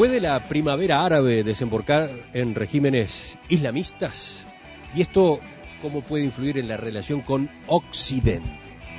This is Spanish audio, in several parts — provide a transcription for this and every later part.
¿Puede la primavera árabe desembocar en regímenes islamistas? ¿Y esto cómo puede influir en la relación con Occidente?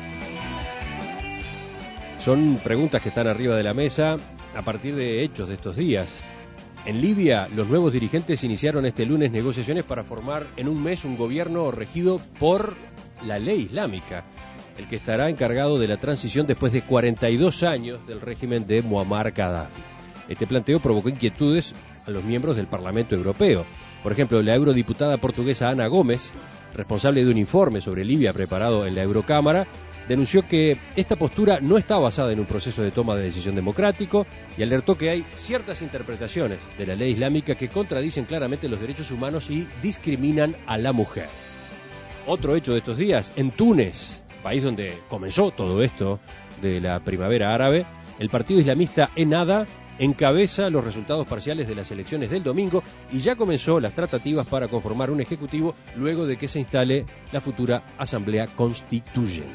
Son preguntas que están arriba de la mesa a partir de hechos de estos días. En Libia, los nuevos dirigentes iniciaron este lunes negociaciones para formar en un mes un gobierno regido por la ley islámica, el que estará encargado de la transición después de 42 años del régimen de Muammar Gaddafi. Este planteo provocó inquietudes a los miembros del Parlamento Europeo. Por ejemplo, la eurodiputada portuguesa Ana Gómez, responsable de un informe sobre Libia preparado en la Eurocámara, denunció que esta postura no está basada en un proceso de toma de decisión democrático y alertó que hay ciertas interpretaciones de la ley islámica que contradicen claramente los derechos humanos y discriminan a la mujer. Otro hecho de estos días, en Túnez, país donde comenzó todo esto de la primavera árabe, el partido islamista Ennahda encabeza los resultados parciales de las elecciones del domingo y ya comenzó las tratativas para conformar un ejecutivo luego de que se instale la futura Asamblea Constituyente.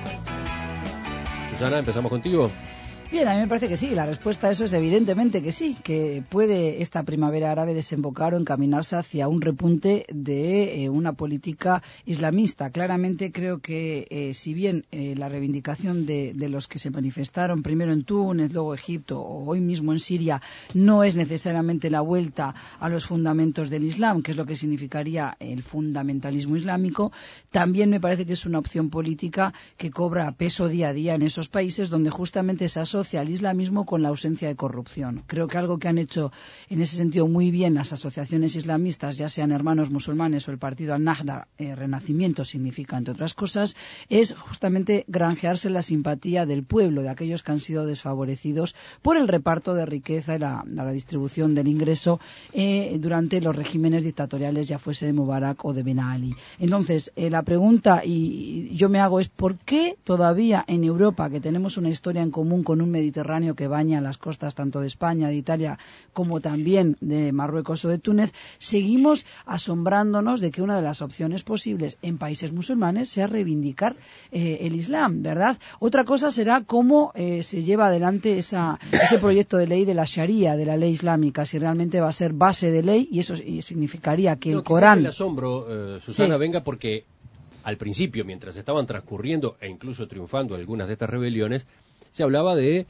Susana, empezamos contigo. Bien, a mí me parece que sí. La respuesta a eso es evidentemente que sí, que puede esta primavera árabe desembocar o encaminarse hacia un repunte de una política islamista. Claramente creo que si bien la reivindicación de los que se manifestaron primero en Túnez, luego Egipto o hoy mismo en Siria no es necesariamente la vuelta a los fundamentos del Islam, que es lo que significaría el fundamentalismo islámico, también me parece que es una opción política que cobra peso día a día en esos países donde justamente se asocia al islamismo con la ausencia de corrupción. Creo que algo que han hecho en ese sentido muy bien las asociaciones islamistas, ya sean Hermanos Musulmanes o el partido Al-Nahda, Renacimiento significa, entre otras cosas, es justamente granjearse la simpatía del pueblo, de aquellos que han sido desfavorecidos por el reparto de riqueza y la distribución del ingreso durante los regímenes dictatoriales, ya fuese de Mubarak o de Ben Ali. Entonces, la pregunta, y yo me hago, es ¿por qué todavía en Europa, que tenemos una historia en común con un Mediterráneo que baña las costas tanto de España, de Italia, como también de Marruecos o de Túnez, seguimos asombrándonos de que una de las opciones posibles en países musulmanes sea reivindicar el Islam, ¿verdad? Otra cosa será cómo se lleva adelante ese proyecto de ley de la Sharia, de la ley islámica, si realmente va a ser base de ley, y eso significaría que el Corán... El asombro, Susana, sí, venga porque al principio, mientras estaban transcurriendo e incluso triunfando algunas de estas rebeliones, se hablaba de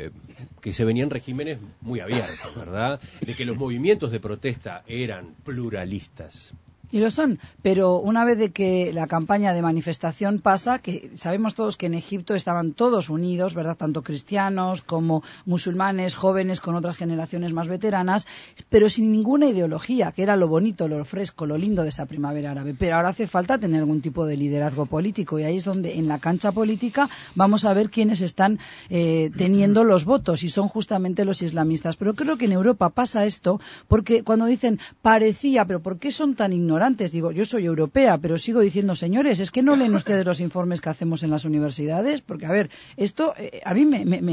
que se venían regímenes muy abiertos, ¿verdad? De que los movimientos de protesta eran pluralistas. Y lo son, pero una vez de que la campaña de manifestación pasa, que sabemos todos que en Egipto estaban todos unidos, ¿verdad? Tanto cristianos como musulmanes, jóvenes con otras generaciones más veteranas, pero sin ninguna ideología, que era lo bonito, lo fresco, lo lindo de esa primavera árabe. Pero ahora hace falta tener algún tipo de liderazgo político y ahí es donde en la cancha política vamos a ver quiénes están teniendo los votos y son justamente los islamistas. Pero creo que en Europa pasa esto porque cuando dicen parecía, pero ¿por qué son tan ignorantes? Digo, yo soy europea, pero sigo diciendo, señores, ¿es que no leen ustedes los informes que hacemos en las universidades? Porque, a ver, esto a mí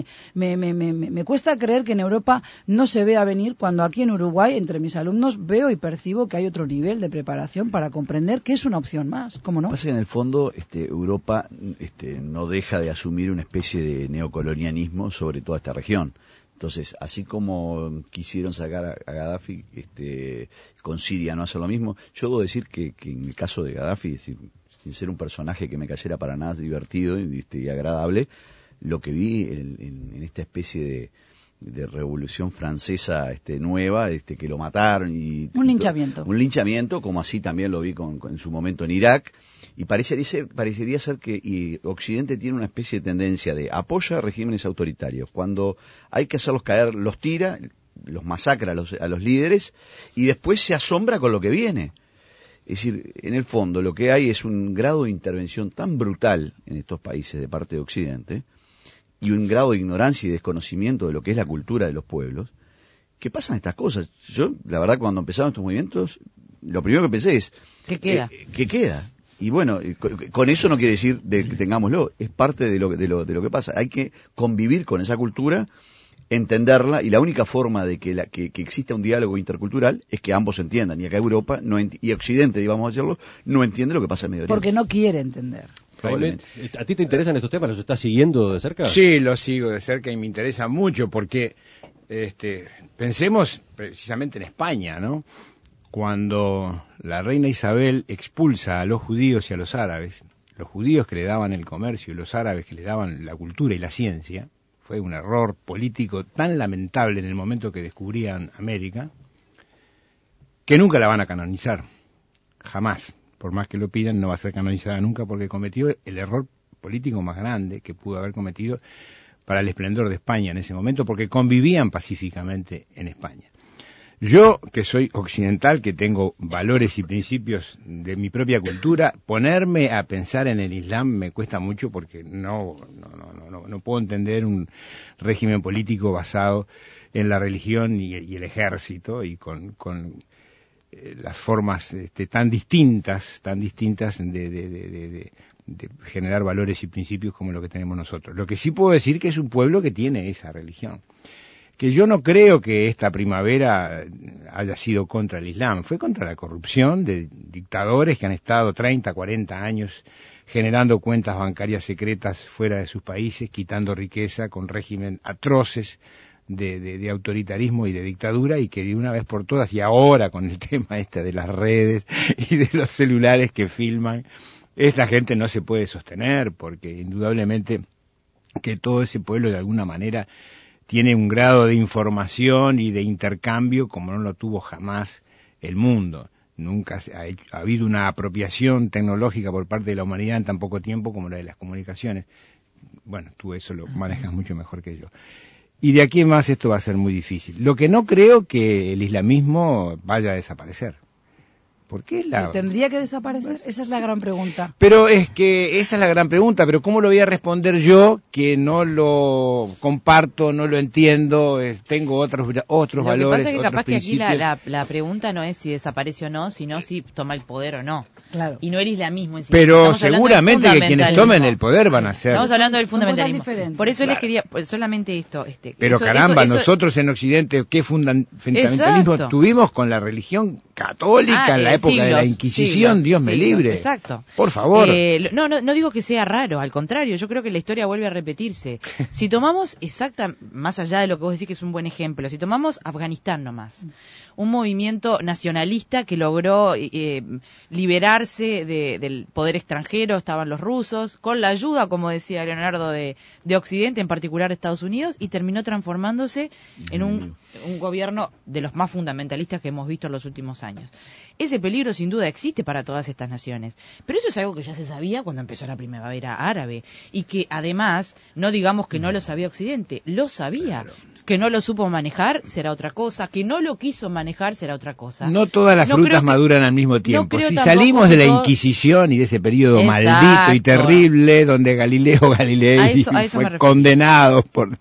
me cuesta creer que en Europa no se vea venir cuando aquí en Uruguay, entre mis alumnos, veo y percibo que hay otro nivel de preparación para comprender que es una opción más. ¿Cómo no? Pasa que en el fondo Europa no deja de asumir una especie de neocolonialismo sobre toda esta región. Entonces, así como quisieron sacar a Gaddafi, con Siria no hacer lo mismo, yo debo decir que en el caso de Gaddafi, sin ser un personaje que me cayera para nada divertido y agradable, lo que vi en esta especie de revolución francesa nueva, que lo mataron y un linchamiento, como así también lo vi en su momento en Irak, y parecería ser que Occidente tiene una especie de tendencia de apoya a regímenes autoritarios. Cuando hay que hacerlos caer, los tira, los masacra a los líderes y después se asombra con lo que viene. Es decir, en el fondo lo que hay es un grado de intervención tan brutal en estos países de parte de Occidente y un grado de ignorancia y desconocimiento de lo que es la cultura de los pueblos, que pasan estas cosas. Yo, la verdad, cuando empezaron estos movimientos, lo primero que pensé es... ¿Qué queda? ¿Qué queda? Y bueno, con eso no quiere decir que tengámoslo, es parte de lo que pasa. Hay que convivir con esa cultura, entenderla, y la única forma de que exista un diálogo intercultural es que ambos entiendan. Y acá Europa y Occidente, vamos a decirlo, no entiende lo que pasa en Medio Oriente. Porque no quiere entender. ¿A ti te interesan estos temas? ¿Los estás siguiendo de cerca? Sí, los sigo de cerca y me interesa mucho porque Pensemos precisamente en España, ¿no? Cuando la reina Isabel expulsa a los judíos y a los árabes, los judíos que le daban el comercio y los árabes que le daban la cultura y la ciencia, fue un error político tan lamentable en el momento que descubrían América, que nunca la van a canonizar, jamás. Por más que lo pidan, no va a ser canonizada nunca porque cometió el error político más grande que pudo haber cometido para el esplendor de España en ese momento, porque convivían pacíficamente en España. Yo, que soy occidental, que tengo valores y principios de mi propia cultura, ponerme a pensar en el Islam me cuesta mucho porque no puedo entender un régimen político basado en la religión y el ejército y con las formas tan distintas de generar valores y principios como lo que tenemos nosotros. Lo que sí puedo decir que es un pueblo que tiene esa religión. Que yo no creo que esta primavera haya sido contra el Islam, fue contra la corrupción de dictadores que han estado 30, 40 años generando cuentas bancarias secretas fuera de sus países, quitando riqueza con régimen atroces de autoritarismo y de dictadura, y que de una vez por todas, y ahora con el tema de las redes y de los celulares que filman, esta gente no se puede sostener, porque indudablemente que todo ese pueblo de alguna manera tiene un grado de información y de intercambio como no lo tuvo jamás el mundo. Nunca ha habido una apropiación tecnológica por parte de la humanidad en tan poco tiempo como la de las comunicaciones. Bueno, tú eso lo manejas mucho mejor que yo. Y de aquí en más esto va a ser muy difícil. Lo que no creo que el islamismo vaya a desaparecer. ¿Por qué ¿Tendría que desaparecer? Esa es la gran pregunta. Pero es que esa es la gran pregunta, pero ¿cómo lo voy a responder yo que no lo comparto, no lo entiendo, tengo otros valores, otros principios? Lo que pasa es que capaz que aquí la pregunta no es si desaparece o no, sino si toma el poder o no. Claro. Y no el islamismo en sí. Pero seguramente que quienes tomen el poder van a ser. Estamos hablando del fundamentalismo. Por eso les quería, solamente esto. Pero caramba, nosotros en Occidente, ¿qué fundamentalismo tuvimos con la religión católica en la época de la Inquisición? Dios me libre. Exacto. Por favor. No digo que sea raro, al contrario, yo creo que la historia vuelve a repetirse. Si tomamos más allá de lo que vos decís que es un buen ejemplo, si tomamos Afganistán nomás, un movimiento nacionalista que logró liberarse del poder extranjero, estaban los rusos, con la ayuda, como decía Leonardo, de Occidente, en particular Estados Unidos, y terminó transformándose en un gobierno de los más fundamentalistas que hemos visto en los últimos años. Ese peligro sin duda existe para todas estas naciones, pero eso es algo que ya se sabía cuando empezó la primavera árabe, y que además, no digamos que no lo sabía Occidente, lo sabía. Claro. Que no lo supo manejar será otra cosa, que no lo quiso manejar será otra cosa. No todas las frutas maduran al mismo tiempo. Si salimos de la Inquisición y de ese periodo maldito y terrible donde Galileo Galilei fue condenado por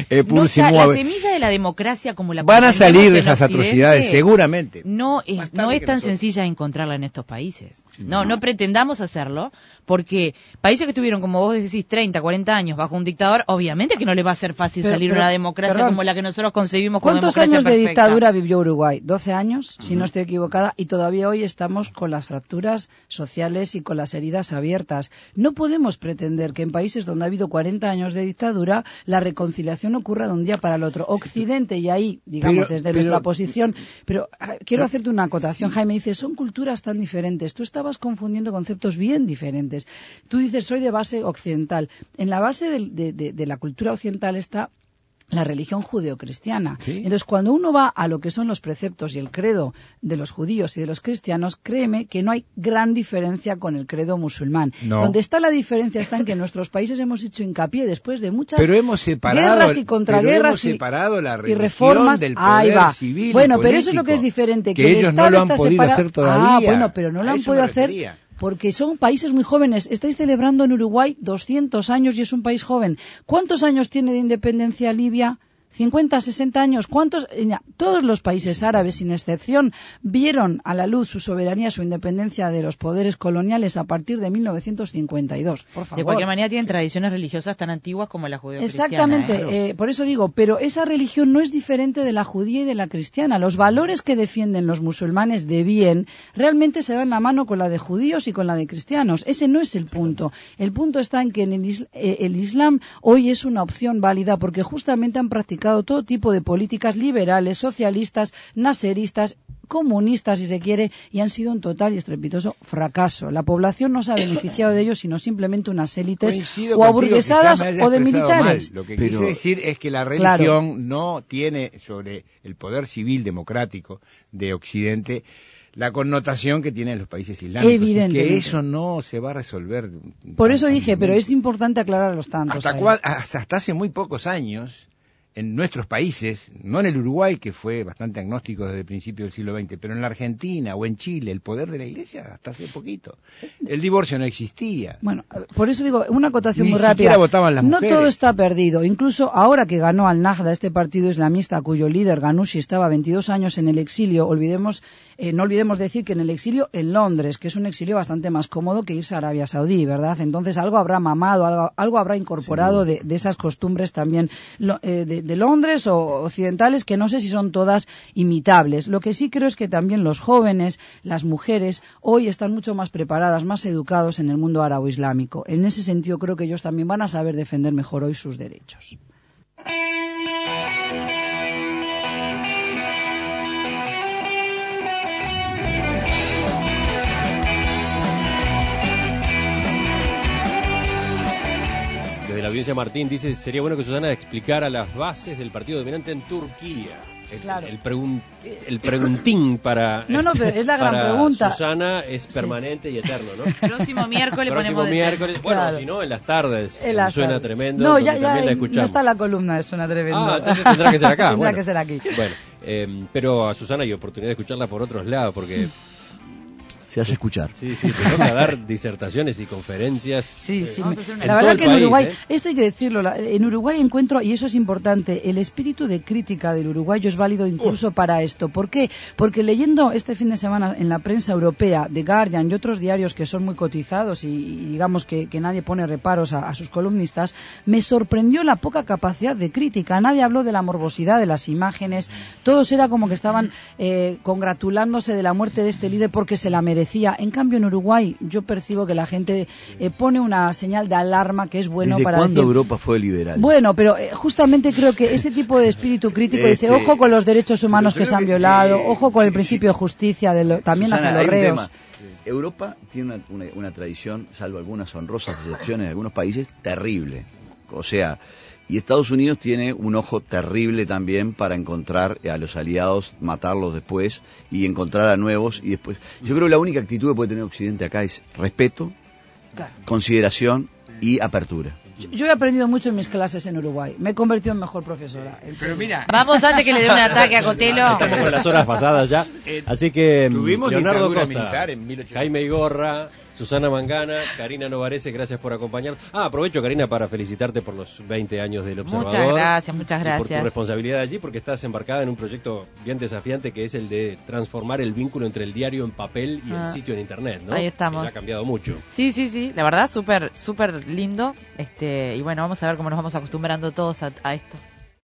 la semilla de la democracia como la van a salir de esas atrocidades seguramente. No es tan sencilla de encontrarla en estos países. No pretendamos hacerlo, porque países que estuvieron, como vos decís, 30, 40 años bajo un dictador, obviamente que no les va a ser fácil salir una democracia como la que nosotros concebimos como democracia perfecta. ¿Cuántos años de dictadura vivió Uruguay? 12 años, si no estoy equivocada, y todavía hoy estamos con las fracturas sociales y con las heridas abiertas. No podemos pretender que en países donde ha habido 40 años de dictadura la reconciliación ocurra de un día para el otro. Occidente, y ahí, digamos, desde nuestra posición, pero quiero hacerte una acotación, Jaime, dice, son culturas tan diferentes. Tú estabas confundiendo conceptos bien diferentes. Tú dices, soy de base occidental. En la base de la cultura occidental está la religión judeocristiana. ¿Sí? Entonces, cuando uno va a lo que son los preceptos y el credo de los judíos y de los cristianos, créeme que no hay gran diferencia con el credo musulmán. No. Donde está la diferencia está en que en nuestros países hemos hecho hincapié después de muchas guerras y contraguerras y reformas del poder civil. Bueno, político, pero eso es lo que es diferente. Que ellos no lo han podido hacer todavía. Bueno, pero no lo han podido hacer. Porque son países muy jóvenes. Estáis celebrando en Uruguay 200 años y es un país joven. ¿Cuántos años tiene de independencia Libia? 50, 60 años. ¿Cuántos? Todos los países árabes, sin excepción, vieron a la luz su soberanía, su independencia de los poderes coloniales a partir de 1952. Por favor. De cualquier manera tienen tradiciones religiosas tan antiguas como la judeocristiana. Exactamente. Por eso digo, pero esa religión no es diferente de la judía y de la cristiana. Los valores que defienden los musulmanes de bien realmente se dan la mano con la de judíos y con la de cristianos. Ese no es el punto. El punto está en que el Islam hoy es una opción válida porque justamente han practicado aplicado todo tipo de políticas liberales, socialistas, naseristas, comunistas, si se quiere, y han sido un total y estrepitoso fracaso. La población no se ha beneficiado de ellos, sino simplemente unas élites o aburguesadas o de militares. Lo que quise decir es que la religión no tiene sobre el poder civil democrático de Occidente la connotación que tienen los países islámicos. Evidentemente. Que eso no se va a resolver. Por eso dije, pero es importante aclarar los tantos. Hasta hace muy pocos años, en nuestros países, no en el Uruguay, que fue bastante agnóstico desde el principio del siglo XX, pero en la Argentina o en Chile, el poder de la Iglesia hasta hace poquito. El divorcio no existía. Bueno, por eso digo, una acotación muy Ni siquiera rápida. votaban las No mujeres. todo está perdido. Incluso ahora que ganó Al-Nahda, este partido islamista cuyo líder, Ghanouchi, estaba 22 años en el exilio, no olvidemos decir que en el exilio en Londres, que es un exilio bastante más cómodo que irse a Arabia Saudí, ¿verdad? Entonces algo habrá mamado, algo habrá incorporado de esas costumbres también de Londres o occidentales, que no sé si son todas imitables. Lo que sí creo es que también los jóvenes, las mujeres, hoy están mucho más preparadas, más educados en el mundo árabe-islámico. En ese sentido creo que ellos también van a saber defender mejor hoy sus derechos. Desde la audiencia Martín dice, sería bueno que Susana explicara las bases del partido dominante en Turquía. Claro. El preguntín para, No, pero es la gran para pregunta. Susana es permanente y eterno, ¿no? Próximo miércoles Próximo ponemos miércoles, bueno, Claro. si no, en las tardes, En las suena tardes. tremendo, No, donde ya también la no escuchamos. está la columna de Suena Tremendo. Ah, entonces tendrá que ser acá. Tendrá bueno. que ser aquí. Bueno, pero a Susana hay oportunidad de escucharla por otros lados, porque Se hace escuchar. sí, te toca dar disertaciones y conferencias. Sí. Vamos a hacer una- La en verdad todo que el en país, Uruguay, ¿eh? esto hay que decirlo, en Uruguay encuentro, y eso es importante, el espíritu de crítica del uruguayo es válido incluso para esto. ¿Por qué? Porque leyendo este fin de semana en la prensa europea, The Guardian y otros diarios que son muy cotizados y digamos que nadie pone reparos a sus columnistas, me sorprendió la poca capacidad de crítica. Nadie habló de la morbosidad de las imágenes, todos era como que estaban congratulándose de la muerte de este líder porque se la merecía. En cambio, en Uruguay yo percibo que la gente pone una señal de alarma que es bueno ¿Desde para cuándo decir... Europa fue liberal? Bueno, pero justamente creo que ese tipo de espíritu crítico dice, ojo con los derechos humanos que se han violado, ojo con el principio de justicia, también Susana, hacia hay los un reos. tema. Europa tiene una tradición, salvo algunas honrosas excepciones de algunos países, terrible. O sea, y Estados Unidos tiene un ojo terrible también para encontrar a los aliados, matarlos después y encontrar a nuevos y después. Yo creo que la única actitud que puede tener Occidente acá es respeto, Claro. consideración y apertura. Yo he aprendido mucho en mis clases en Uruguay. Me he convertido en mejor profesora. Pero mira, Vamos antes que le dé un ataque a Cotelo. Estamos con las horas pasadas ya. Así que tuvimos Leonardo dictadura Costa, militar en 1800. Jaime Igorra, Susana Mangana, Karina Novarese, gracias por acompañarnos. Aprovecho, Karina, para felicitarte por los 20 años del Observador. Muchas gracias, Y por tu responsabilidad allí, porque estás embarcada en un proyecto bien desafiante que es el de transformar el vínculo entre el diario en papel y el sitio en Internet, ¿no? Ahí estamos. Que ya ha cambiado mucho. Sí, la verdad, súper lindo. Y bueno, vamos a ver cómo nos vamos acostumbrando todos a esto.